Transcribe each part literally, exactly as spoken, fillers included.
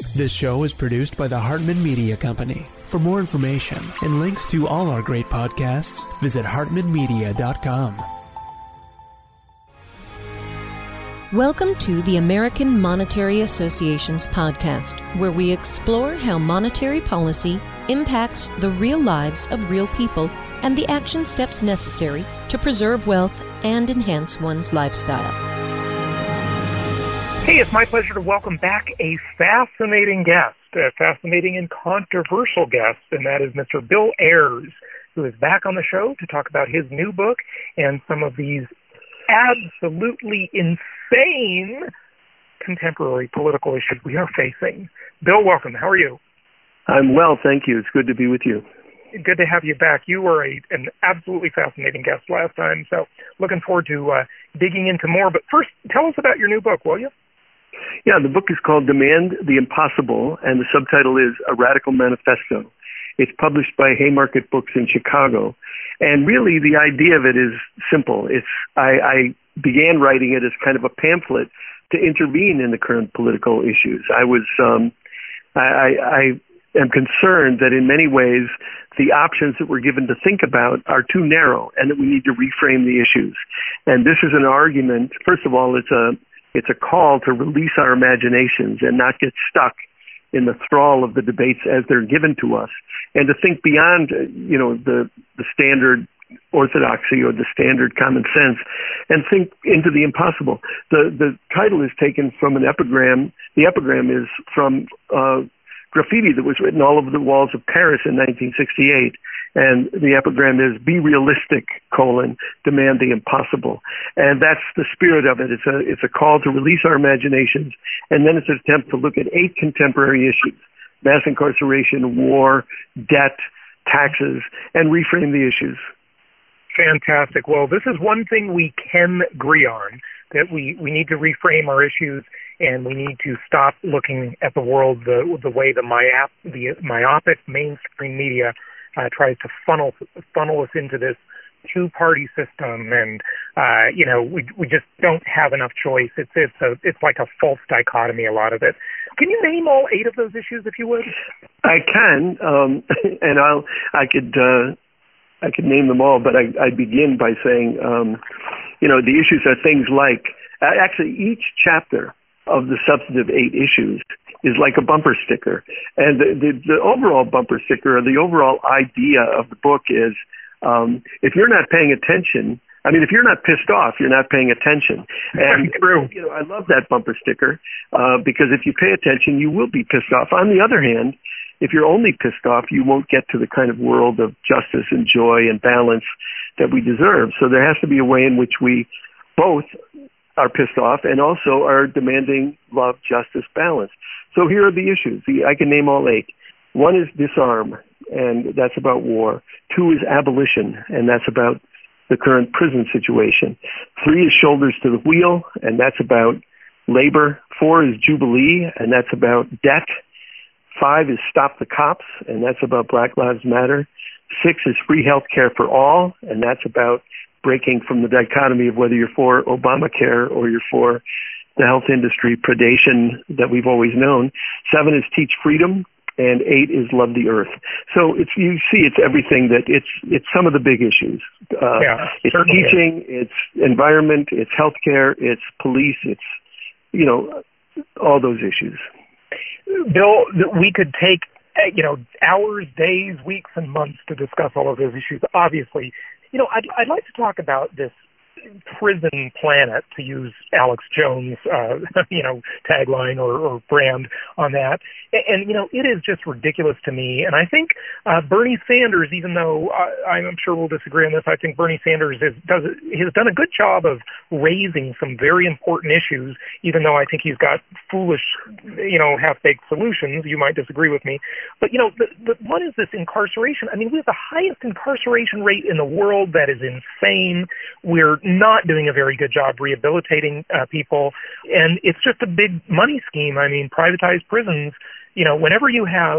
This show is produced by the Hartman Media Company. For more information and links to all our great podcasts, visit hartman media dot com. Welcome to the American Monetary Association's podcast, where we explore how monetary policy impacts the real lives of real people and the action steps necessary to preserve wealth and enhance one's lifestyle. Hey, it's my pleasure to welcome back a fascinating guest, a fascinating and controversial guest, and that is Mister Bill Ayers, who is back on the show to talk about his new book and some of these absolutely insane contemporary political issues we are facing. Bill, welcome. How are you? I'm well, thank you. It's good to be with you. Good to have you back. You were a, an absolutely fascinating guest last time, so looking forward to uh, digging into more. But first, tell us about your new book, will you? Yeah, the book is called Demand the Impossible, and the subtitle is A Radical Manifesto. It's published by Haymarket Books in Chicago. And really, the idea of it is simple. It's I, I began writing it as kind of a pamphlet to intervene in the current political issues. I was um, I, I, I am concerned that in many ways the options that we're given to think about are too narrow, and that we need to reframe the issues. And this is an argument. First of all, it's a It's a call to release our imaginations and not get stuck in the thrall of the debates as they're given to us, and to think beyond, you know, the, the standard orthodoxy or the standard common sense, and think into the impossible. The the title is taken from an epigram. The epigram is from uh, graffiti that was written all over the walls of Paris in nineteen sixty-eight. And the epigram is, be realistic, colon, demand the impossible. And that's the spirit of it. It's a, it's a call to release our imaginations. And then it's an attempt to look at eight contemporary issues: mass incarceration, war, debt, taxes, and reframe the issues. Fantastic. Well, this is one thing we can agree on, that we, we need to reframe our issues, and we need to stop looking at the world the, the way the, myop, the myopic mainstream media Uh, tries to funnel funnel us into this two-party system, and uh, you know we we just don't have enough choice. It's it's a it's like a false dichotomy. A lot of it. Can you name all eight of those issues, if you would? I can, um, and I'll I could uh, I could name them all, but I I begin by saying um, you know the issues are things like uh, actually each chapter of the substantive eight issues is like a bumper sticker. And the, the, the overall bumper sticker, or the overall idea of the book is, um, if you're not paying attention, I mean, if you're not pissed off, you're not paying attention. And True. You know, I love that bumper sticker, uh, because if you pay attention, you will be pissed off. On the other hand, if you're only pissed off, you won't get to the kind of world of justice and joy and balance that we deserve. So there has to be a way in which we both are pissed off and also are demanding love, justice, balance. So here are the issues. I can name all eight. One is disarm, and that's about war. Two is abolition, and that's about the current prison situation. Three is shoulders to the wheel, and that's about labor. Four is jubilee, and that's about debt. Five is stop the cops, and that's about Black Lives Matter. Six is free health care for all, and that's about breaking from the dichotomy of whether you're for Obamacare or you're for the health industry predation that we've always known. Seven is teach freedom, and eight is love the earth. So it's you see, it's everything that it's it's some of the big issues. Uh, yeah, it's teaching, is. It's environment, it's healthcare, it's police, it's you know all those issues. Bill, we could take you know hours, days, weeks, and months to discuss all of those issues. Obviously, you know I'd I'd like to talk about this prison planet, to use Alex Jones' uh, you know tagline or, or brand on that. And, and you know it is just ridiculous to me. And I think uh, Bernie Sanders, even though I, I'm sure we'll disagree on this, I think Bernie Sanders is, does has done a good job of raising some very important issues. Even though I think he's got foolish, you know, half-baked solutions. You might disagree with me, but you know, the, the, one is this incarceration. I mean, we have the highest incarceration rate in the world. That is insane. We're not doing a very good job rehabilitating uh, people, and it's just a big money scheme. I mean, privatized prisons, you know, whenever you have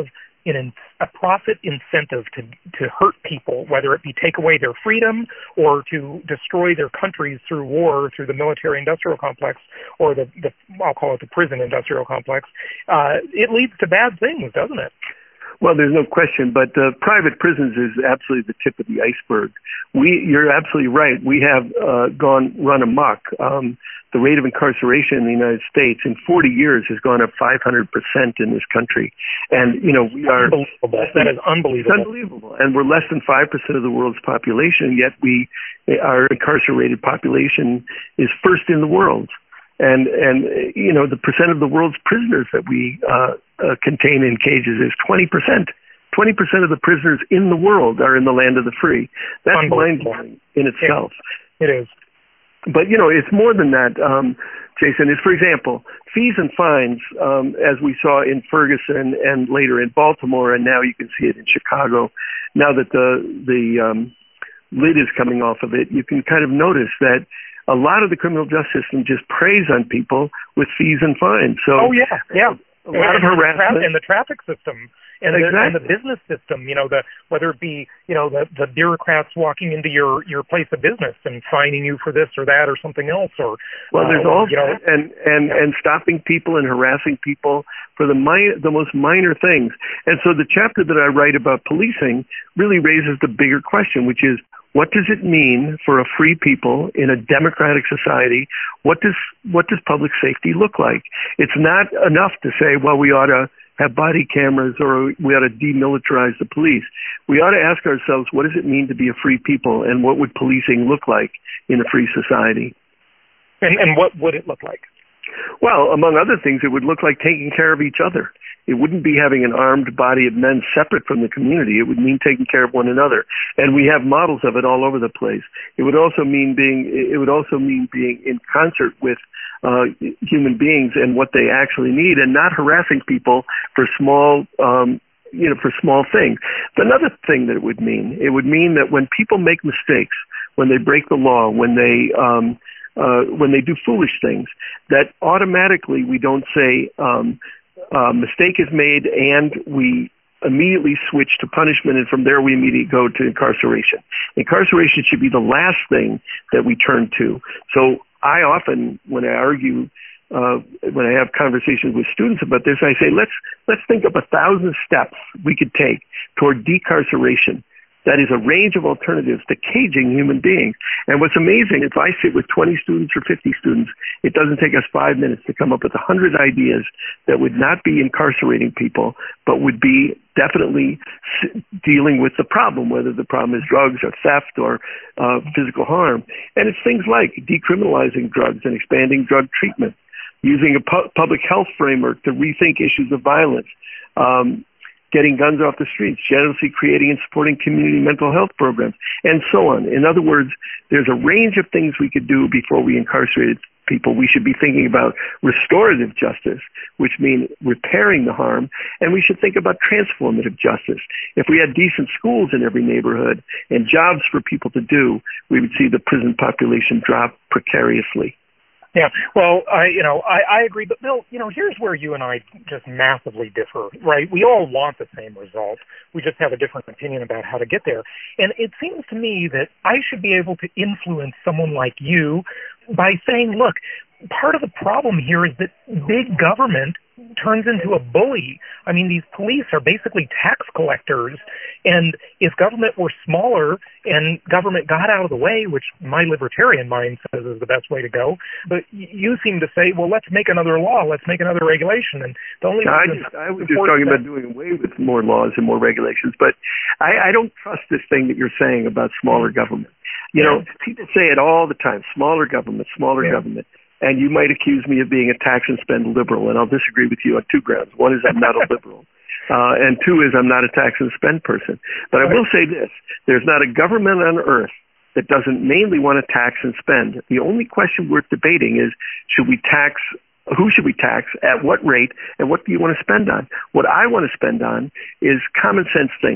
in a profit incentive to to hurt people, whether it be take away their freedom or to destroy their countries through war, through the military-industrial complex, or the, the I'll call it the prison-industrial complex, uh, it leads to bad things, doesn't it? Well, there's no question, but uh, private prisons is absolutely the tip of the iceberg. We, you're absolutely right. We have uh, gone run amok. Um, the rate of incarceration in the United States in forty years has gone up five hundred percent in this country, and you know we are unbelievable. That is unbelievable. It's unbelievable, and we're less than five percent of the world's population. Yet we, our incarcerated population is first in the world. And, and you know, the percent of the world's prisoners that we uh, uh, contain in cages is twenty percent. twenty percent of the prisoners in the world are in the land of the free. That's mind-blowing in itself. It is. But, you know, it's more than that, um, Jason. Is, for example, fees and fines, um, as we saw in Ferguson and later in Baltimore, and now you can see it in Chicago. Now that the, the um, lid is coming off of it, you can kind of notice that a lot of the criminal justice system just preys on people with fees and fines. So, oh yeah, yeah, a lot and of harassment in the traffic system and, exactly. the, and the business system. You know, the whether it be you know the, the bureaucrats walking into your, your place of business and fining you for this or that or something else, or well, there's uh, all you know, and and yeah. and stopping people and harassing people for the mi- the most minor things. And so the chapter that I write about policing really raises the bigger question, which is, what does it mean for a free people in a democratic society? What does what does public safety look like? It's not enough to say, well, we ought to have body cameras or we ought to demilitarize the police. We ought to ask ourselves, what does it mean to be a free people, and what would policing look like in a free society? And, and what would it look like? Well, among other things, it would look like taking care of each other. It wouldn't be having an armed body of men separate from the community. It would mean taking care of one another, and we have models of it all over the place. It would also mean being. It would also mean being in concert with uh, human beings and what they actually need, and not harassing people for small, um, you know, for small things. Another thing that it would mean, it would mean that when people make mistakes, when they break the law, when they um, uh, when they do foolish things, that automatically we don't say. Um, Uh, mistake is made, and we immediately switch to punishment, and from there we immediately go to incarceration. Incarceration should be the last thing that we turn to. So I often, when I argue, uh, when I have conversations with students about this, I say, let's let's think of a thousand steps we could take toward decarceration. That is a range of alternatives to caging human beings. And what's amazing, if I sit with twenty students or fifty students, it doesn't take us five minutes to come up with one hundred ideas that would not be incarcerating people, but would be definitely dealing with the problem, whether the problem is drugs or theft or uh, physical harm. And it's things like decriminalizing drugs and expanding drug treatment, using a pu- public health framework to rethink issues of violence, um, getting guns off the streets, generously creating and supporting community mental health programs, and so on. In other words, there's a range of things we could do before we incarcerated people. We should be thinking about restorative justice, which means repairing the harm, and we should think about transformative justice. If we had decent schools in every neighborhood and jobs for people to do, we would see the prison population drop precariously. Yeah, well, I, you know, I, I agree, but Bill, you know, here's where you and I just massively differ, right? We all want the same result. We just have a different opinion about how to get there. And it seems to me that I should be able to influence someone like you by saying, look, part of the problem here is that big government turns into a bully. I mean, these police are basically tax collectors, and if government were smaller and government got out of the way, which my libertarian mind says is the best way to go, but you seem to say, well, let's make another law, let's make another regulation. And the only no, I, just, I was just talking that, about doing away with more laws and more regulations, but I, I don't trust this thing that you're saying about smaller government. You yeah. know, people say it all the time, smaller government, smaller yeah. government. And you might accuse me of being a tax and spend liberal, and I'll disagree with you on two grounds. One is I'm not a liberal, uh, and two is I'm not a tax and spend person. But I will say this, there's not a government on earth that doesn't mainly want to tax and spend. The only question worth debating is, should we tax, who should we tax, at what rate, and what do you want to spend on? What I want to spend on is common sense things.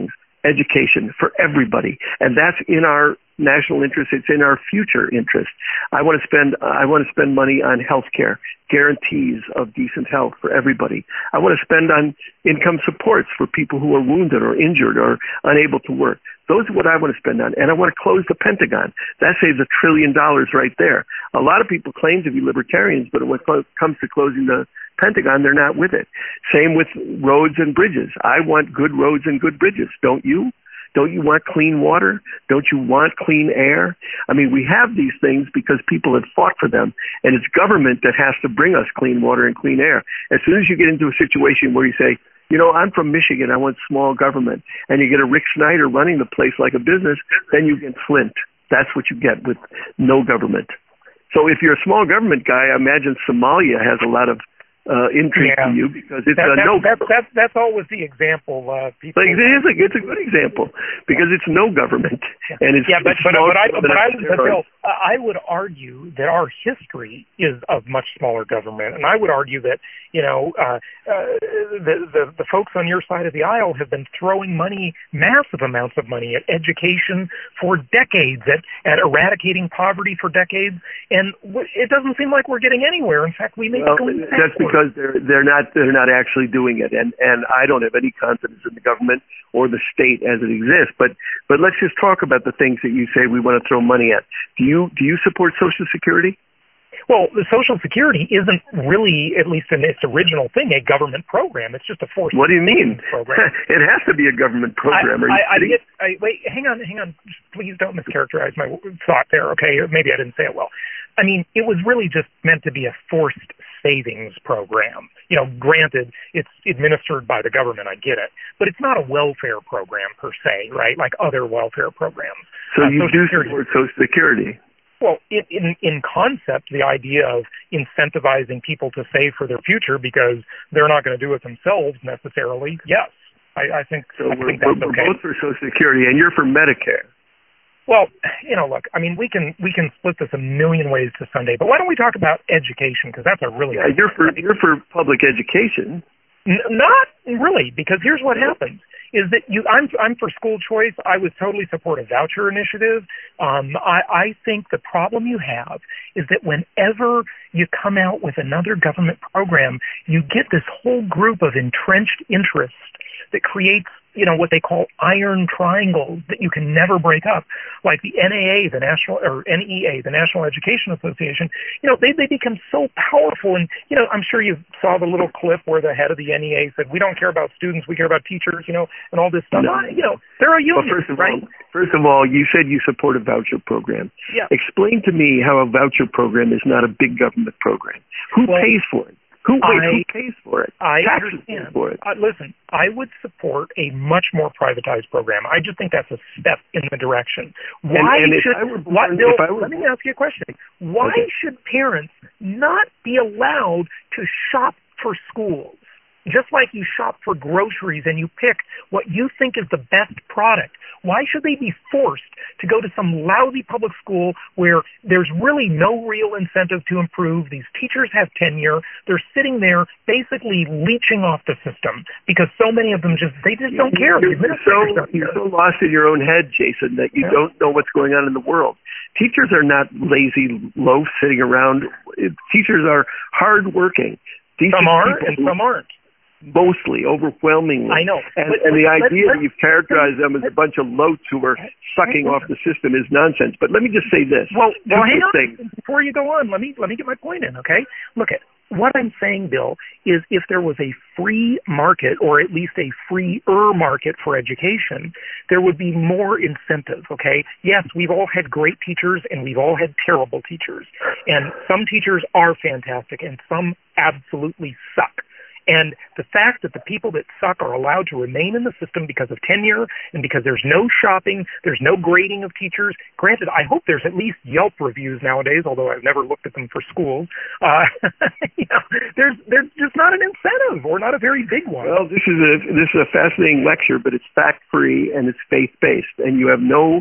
education for everybody. And that's in our national interest. It's in our future interest. I want to spend, I want to spend money on healthcare, guarantees of decent health for everybody. I want to spend on income supports for people who are wounded or injured or unable to work. Those are what I want to spend on. And I want to close the Pentagon. That saves a trillion dollars right there. A lot of people claim to be libertarians, but when it comes to closing the Pentagon, they're not with it. Same with roads and bridges. I want good roads and good bridges. Don't you? Don't you want clean water? Don't you want clean air? I mean, we have these things because people have fought for them, and it's government that has to bring us clean water and clean air. As soon as you get into a situation where you say, you know, I'm from Michigan, I want small government, and you get a Rick Snyder running the place like a business, then you get Flint. That's what you get with no government. So if you're a small government guy, I imagine Somalia has a lot of Uh, intrigue yeah. to you because it's that, a that, no. That, that, that's always the example. Uh, people. Like, it is a, it's a good example because it's no government yeah. and it's yeah, but it's but, but I but I, but Bill, I I would argue that our history is of much smaller government, and I would argue that you know uh, uh, the, the the folks on your side of the aisle have been throwing money, massive amounts of money, at education for decades, at at eradicating poverty for decades, and it doesn't seem like we're getting anywhere. In fact, we may well, be going that's backwards. because they're they're not they're not actually doing it, and and I don't have any confidence in the government or the state as it exists. But but let's just talk about the things that you say we want to throw money at. Do you do you support Social Security? Well, the Social Security isn't really, at least in its original thing, a government program. It's just a forced. What do you mean? Program. It has to be a government program. I, Are you I, I kidding? get, I, wait, hang on, hang on. Please don't mischaracterize my thought there. Okay, maybe I didn't say it well. I mean, it was really just meant to be a forced savings program. You know, granted, it's administered by the government. I get it, but it's not a welfare program per se, right? Like other welfare programs. So uh, you Social do Security, support Social Security? Well, in, in in concept, the idea of incentivizing people to save for their future because they're not going to do it themselves necessarily, yes, I, I think, so. I We're, think that's we're okay. both for Social Security, and you're for Medicare. Well, you know, look, I mean, we can we can split this a million ways to Sunday, but why don't we talk about education because that's a really yeah. You're for you're for public education. N- not really, because here's what happens. Is that you? I'm I'm for school choice. I would totally support a voucher initiative. Um, I, I think the problem you have is that whenever you come out with another government program, you get this whole group of entrenched interests that creates, you know, what they call iron triangles that you can never break up, like the N A A, the National, or N E A, the National Education Association. You know, they they become so powerful, and you know, I'm sure you saw the little clip where the head of the N E A said, "We don't care about students, we care about teachers," you know, and all this stuff. No. You know, they're a union, well, first of right? all, first of all, you said you support a voucher program. Yeah. Explain to me how a voucher program is not a big government program. Who well, pays for it? Who, wait, I, who pays for it? I Taxes understand. pay for it. Uh, listen, I would support a much more privatized program. I just think that's a step in the direction. Why and, and should? if I were born, Why, Bill, if I were let me born, ask you a question. Why okay. should parents not be allowed to shop for schools? Just like you shop for groceries and you pick what you think is the best product. Why should they be forced to go to some lousy public school where there's really no real incentive to improve? These teachers have tenure. They're sitting there basically leeching off the system because so many of them just, they just don't care. You're, you're, so, you're so lost in your own head, Jason, that you yeah. don't know what's going on in the world. Teachers are not lazy loafs sitting around. Teachers are hardworking. Some are and some aren't. Mostly, overwhelmingly. I know. And, but, and the but, idea but, that you've characterized them as a bunch of loats who are sucking off the system is nonsense. But let me just say this. Well, well hang on. Things. Before you go on, let me let me get my point in, okay? Look, at what I'm saying, Bill, is if there was a free market or at least a freer market for education, there would be more incentive, okay? Yes, we've all had great teachers and we've all had terrible teachers. And some teachers are fantastic and some absolutely suck. And the fact that the people that suck are allowed to remain in the system because of tenure and because there's no shopping, there's no grading of teachers. Granted, I hope there's at least Yelp reviews nowadays, although I've never looked at them for schools. Uh, you know, there's there's just not an incentive or not a very big one. Well, this is a this is a fascinating lecture, but it's fact free and it's faith based, and you have no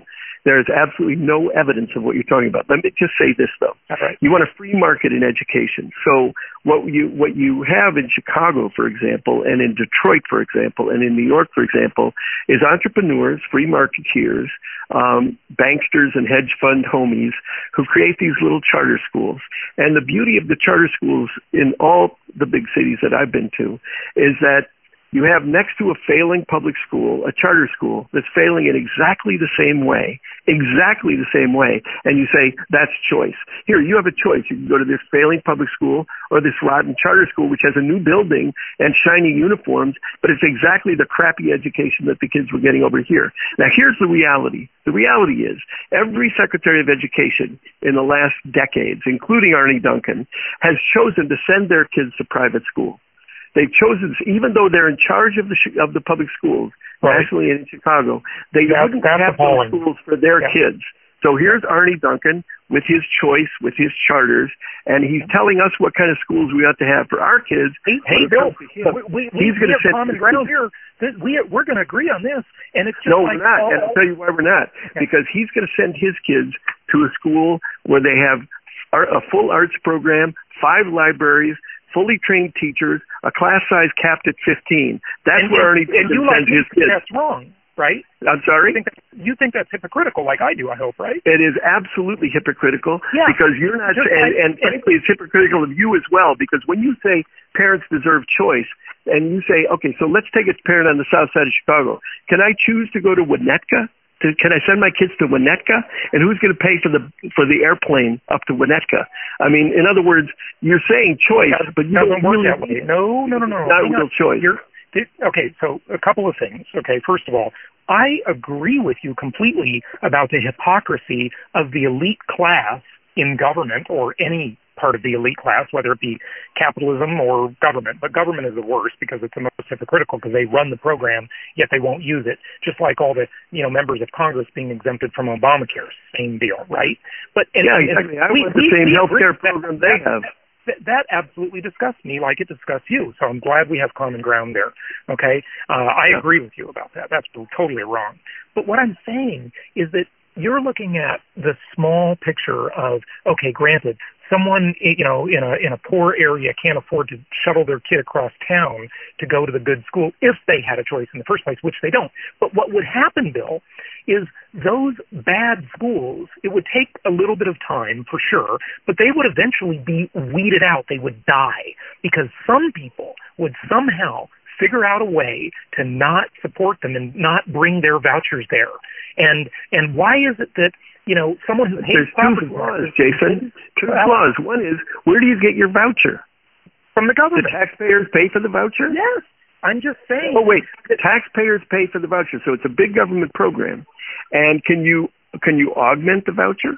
There is absolutely no evidence of what you're talking about. Let me just say this, though. Right. You want a free market in education. So what you what you have in Chicago, for example, and in Detroit, for example, and in New York, for example, is entrepreneurs, free marketeers, um, banksters and hedge fund homies who create these little charter schools. And the beauty of the charter schools in all the big cities that I've been to is that you have next to a failing public school, a charter school that's failing in exactly the same way, exactly the same way, and you say, that's choice. Here, you have a choice. You can go to this failing public school or this rotten charter school, which has a new building and shiny uniforms, but it's exactly the crappy education that the kids were getting over here. Now, here's the reality. The reality is every Secretary of Education in the last decades, including Arne Duncan, has chosen to send their kids to private school. They've chosen, even though they're in charge of the of the public schools, right, nationally and in Chicago, they that's, wouldn't that's have those schools for their yeah. kids. So here's Arne Duncan with his choice, with his charters, and he's telling us what kind of schools we ought to have for our kids. Hey, hey Bill, we, we, he's we have send common ground here. We, we're going to agree on this. And it's just no, like, we're not. oh, And I'll tell you why we're not. Okay. Because he's going to send his kids to a school where they have a full arts program, five libraries, fully trained teachers, a class size capped at fifteen. That's and, where Arne and you sends like his kids. That's wrong, right? I'm sorry? You think, that, you think that's hypocritical like I do, I hope, right? It is absolutely hypocritical yeah. because you're not, Just and, like, and frankly, it's hypocritical of you as well, because when you say parents deserve choice, and you say, okay, so let's take a parent on the south side of Chicago. Can I choose to go to Winnetka? To, can I send my kids to Winnetka? And who's going to pay for the for the airplane up to Winnetka? I mean, in other words, you're saying choice, but you don't really that way. No, no, no, no. Not real choice. You're, okay, so a couple of things. Okay, first of all, I agree with you completely about the hypocrisy of the elite class in government or any part of the elite class, whether it be capitalism or government. But government is the worst because it's the most hypocritical because they run the program, yet they won't use it. Just like all the, you know, members of Congress being exempted from Obamacare. Same deal, right? But and, Yeah, and, exactly. I we, want the we, same we health care that, program they that, have. That, that absolutely disgusts me like it disgusts you. So I'm glad we have common ground there, okay? Uh, I yeah. agree with you about that. That's totally wrong. But what I'm saying is that you're looking at the small picture of, okay, granted, someone, you know, in a in a poor area can't afford to shuttle their kid across town to go to the good school if they had a choice in the first place, which they don't. But what would happen, Bill, is those bad schools, it would take a little bit of time for sure, but they would eventually be weeded out. They would die because some people would somehow figure out a way to not support them and not bring their vouchers there. And and why is it that, you know, someone who hates There's two flaws, Jason. Two flaws. One is, where do you get your voucher? From the government. The taxpayers pay for the voucher? Yes. I'm just saying. Oh, wait. The taxpayers pay for the voucher, so it's a big government program. And can you can you augment the voucher?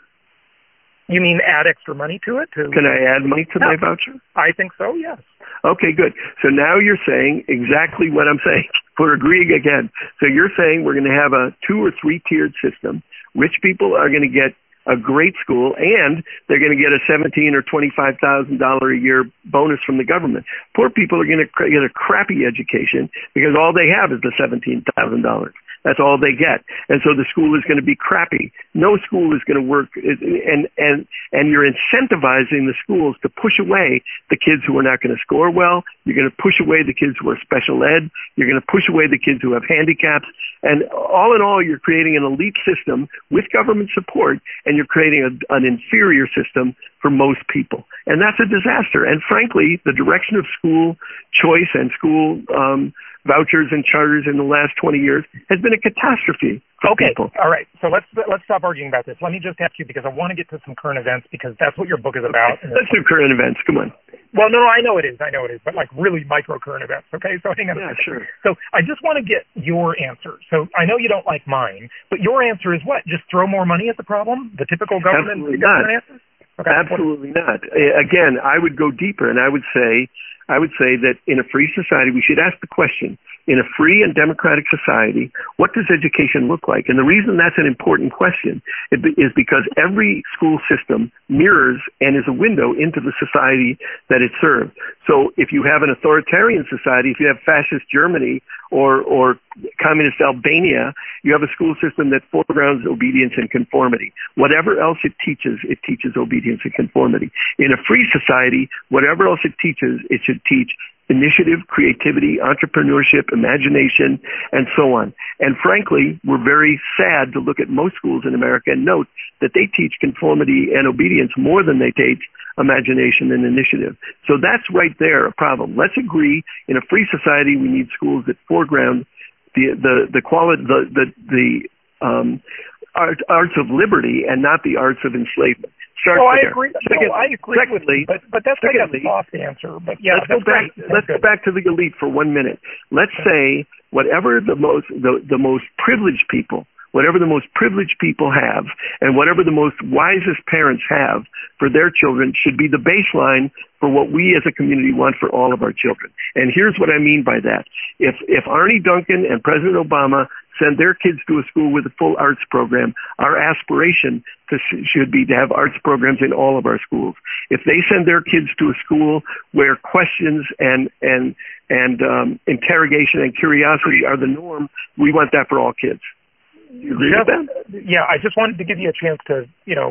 You mean add extra money to it? To, Can I add money to yeah. my voucher? I think so, yes. Okay, good. So now you're saying exactly what I'm saying. We're agreeing again. So you're saying we're going to have a two or three tiered system. Rich people are going to get a great school, and they're going to get a seventeen or twenty-five thousand dollar a year bonus from the government. Poor people are going to get a crappy education because all they have is the seventeen thousand dollars. That's all they get, and so the school is going to be crappy. No school is going to work, and and and you're incentivizing the schools to push away the kids who are not going to score well. You're going to push away the kids who are special ed. You're going to push away the kids who have handicaps, and all in all, you're creating an elite system with government support, and you're creating a, an inferior system for most people, and that's a disaster. And frankly, the direction of school choice and school um, vouchers and charters in the last twenty years has been a catastrophe for okay. people. All right. So let's let's stop arguing about this. Let me just ask you, because I want to get to some current events, because that's what your book is about. Okay. Let's do current events. Come on. Well, no, no, I know it is. I know it is. But like really micro current events. Okay. So hang on. Yeah, sure. So I just want to get your answer. So I know you don't like mine, but your answer is what? Just throw more money at the problem? The typical government, Absolutely government not. answer? Okay. Absolutely not. Again, I would go deeper, and I would say, I would say that in a free society, we should ask the question, in a free and democratic society, what does education look like? And the reason that's an important question is because every school system mirrors and is a window into the society that it serves. So if you have an authoritarian society, if you have fascist Germany or, or communist Albania, you have a school system that foregrounds obedience and conformity. Whatever else it teaches, it teaches obedience and conformity. In a free society, whatever else it teaches, it should teach initiative, creativity, entrepreneurship, imagination, and so on. And frankly, we're very sad to look at most schools in America and note that they teach conformity and obedience more than they teach imagination and initiative. So that's right there a problem. Let's agree in a free society we need schools that foreground the the the quality the the, the um, art, arts of liberty and not the arts of enslavement. Start oh, I there. agree. Second, no, I agree secondly, with you, but, but that's secondly, like a soft answer. But yeah, let's go back. Great. Let's go back to the elite for one minute. Let's say whatever the most the, the most privileged people, whatever the most privileged people have, and whatever the most wisest parents have for their children should be the baseline for what we as a community want for all of our children. And here's what I mean by that. If if Arne Duncan and President Obama send their kids to a school with a full arts program, our aspiration to, should be to have arts programs in all of our schools. If they send their kids to a school where questions and and and um, interrogation and curiosity are the norm, we want that for all kids. You agree just, with that? Yeah, I just wanted to give you a chance to, you know,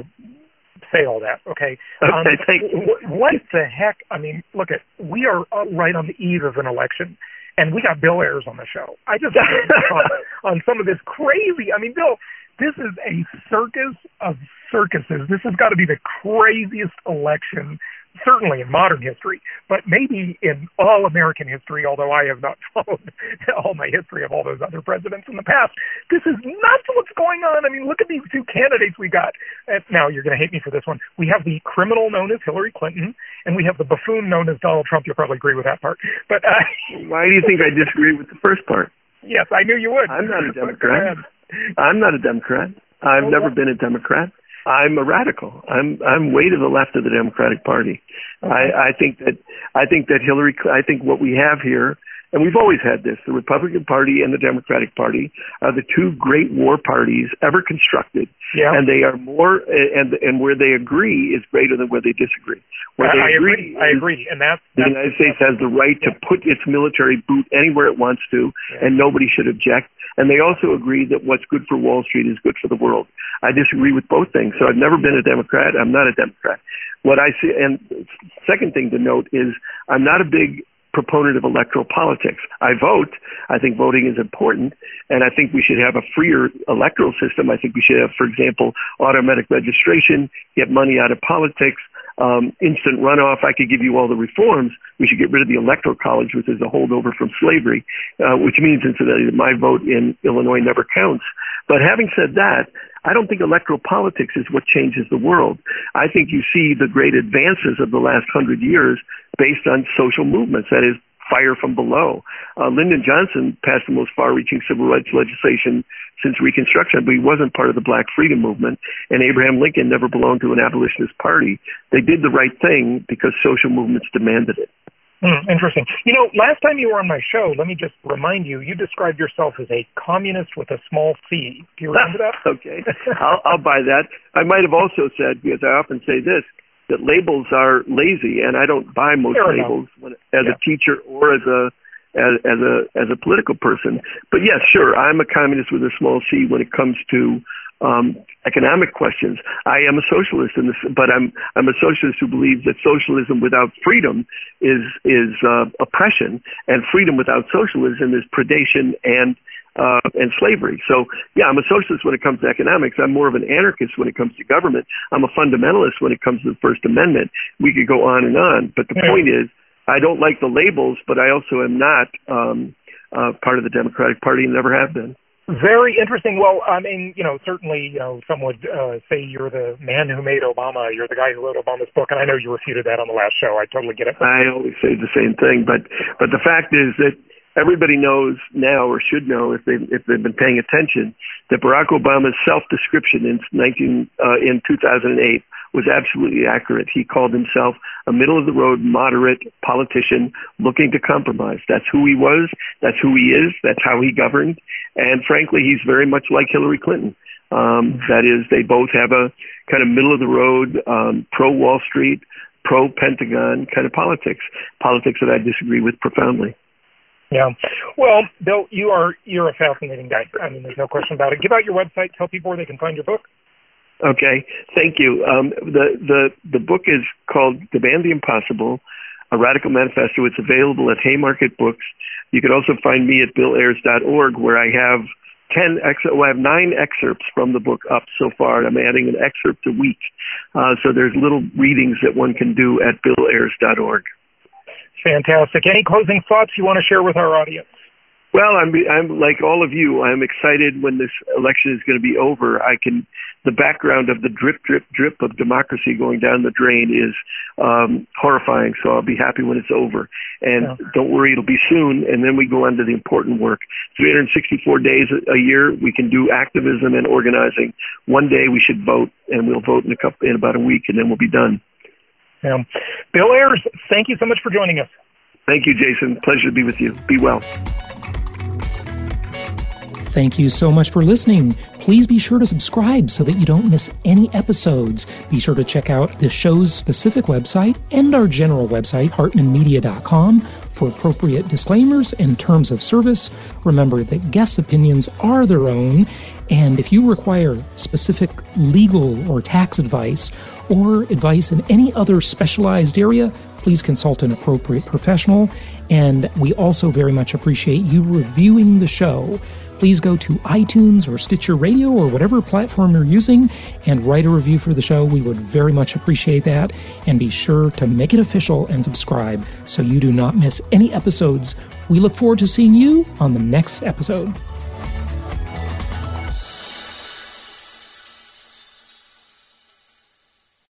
say all that, okay? Okay, um, thank you. What the heck? I mean, look, at we are right on the eve of an election, and we got Bill Ayers on the show. I just on, on some of this crazy. I mean, Bill, this is a circus of circuses. This has got to be the craziest election, certainly in modern history, but maybe in all American history, although I have not followed all my history of all those other presidents in the past. This is nuts what's going on. I mean, look at these two candidates we got. And now, you're going to hate me for this one. We have the criminal known as Hillary Clinton, and we have the buffoon known as Donald Trump. You'll probably agree with that part. But uh, why do you think I disagree with the first part? Yes, I knew you would. I'm not a Democrat. I'm not a Democrat. I've well, never been a Democrat. I'm a radical. I'm I'm way to the left of the Democratic Party. Okay. I, I think that I think that Hillary. I think what we have here, and we've always had this: the Republican Party and the Democratic Party are the two great war parties ever constructed, yeah. and they are more. And and where they agree is greater than where they disagree. Where I, they I agree, agree. I agree, and that's, the that's, United States has the right to put its military boot anywhere it wants to, yeah. and nobody should object. And they also agree that what's good for Wall Street is good for the world. I disagree with both things. So I've never been a Democrat. I'm not a Democrat. What I see, and second thing to note is I'm not a big proponent of electoral politics. I vote. I think voting is important, and I think we should have a freer electoral system. I think we should have, for example, automatic registration, get money out of politics, um, instant runoff. I could give you all the reforms. We should get rid of the Electoral College, which is a holdover from slavery, uh, which means, incidentally, that my vote in Illinois never counts. But having said that, I don't think electoral politics is what changes the world. I think you see the great advances of the last hundred years based on social movements, that is, fire from below. Uh, Lyndon Johnson passed the most far-reaching civil rights legislation since Reconstruction, but he wasn't part of the Black Freedom Movement, and Abraham Lincoln never belonged to an abolitionist party. They did the right thing because social movements demanded it. Hmm, interesting. You know, last time you were on my show, let me just remind you, you described yourself as a communist with a small c. Do you remember that? Okay. I'll, I'll buy that. I might have also said, because I often say this, that labels are lazy, and I don't buy most Fair labels when, as yeah. a teacher or as a as, as a as a political person. But yes, sure, I'm a communist with a small c when it comes to um, economic questions. I am a socialist, in this, but I'm I'm a socialist who believes that socialism without freedom is is uh, oppression, and freedom without socialism is predation and Uh, and slavery. So, yeah, I'm a socialist when it comes to economics. I'm more of an anarchist when it comes to government. I'm a fundamentalist when it comes to the First Amendment. We could go on and on. But the yeah. point is, I don't like the labels, but I also am not um, uh, part of the Democratic Party and never have been. Very interesting. Well, I mean, you know, certainly, you know, some would uh, say you're the man who made Obama. You're the guy who wrote Obama's book, and I know you refuted that on the last show. I totally get it. I always say the same thing, but but the fact is that everybody knows now, or should know if they if they've been paying attention, that Barack Obama's self-description in nineteen uh, in two thousand eight was absolutely accurate. He called himself a middle-of-the-road, moderate politician looking to compromise. That's who he was. That's who he is. That's how he governed. And frankly, he's very much like Hillary Clinton. Um, that is, they both have a kind of middle-of-the-road, um, pro-Wall Street, pro-Pentagon kind of politics, politics that I disagree with profoundly. Yeah. Well, Bill, you are you're a fascinating guy. I mean, there's no question about it. Give out your website. Tell people where they can find your book. Okay. Thank you. Um, the the the book is called Demand the Impossible: A Radical Manifesto. It's available at Haymarket Books. You can also find me at bill ayers dot org, where I have ten ex- well, I have nine excerpts from the book up so far, and I'm adding an excerpt a week. Uh, so there's little readings that one can do at bill ayers dot org. Fantastic. Any closing thoughts you want to share with our audience? Well, I'm I'm like all of you. I'm excited when this election is going to be over. I can. The background of the drip, drip, drip of democracy going down the drain is um, horrifying. So I'll be happy when it's over. And yeah. Don't worry, it'll be soon. And then we go on to the important work. three hundred sixty-four days a year, we can do activism and organizing. One day we should vote, and we'll vote in a couple in about a week, and then we'll be done. Yeah. Bill Ayers, thank you so much for joining us. Thank you, Jason. Pleasure to be with you. Be well. Thank you so much for listening. Please be sure to subscribe so that you don't miss any episodes. Be sure to check out the show's specific website and our general website, hartman media dot com, for appropriate disclaimers and terms of service. Remember that guest opinions are their own, and if you require specific legal or tax advice or advice in any other specialized area, please consult an appropriate professional. And we also very much appreciate you reviewing the show. Please go to iTunes or Stitcher Radio or whatever platform you're using and write a review for the show. We would very much appreciate that. And be sure to make it official and subscribe so you do not miss any episodes. We look forward to seeing you on the next episode.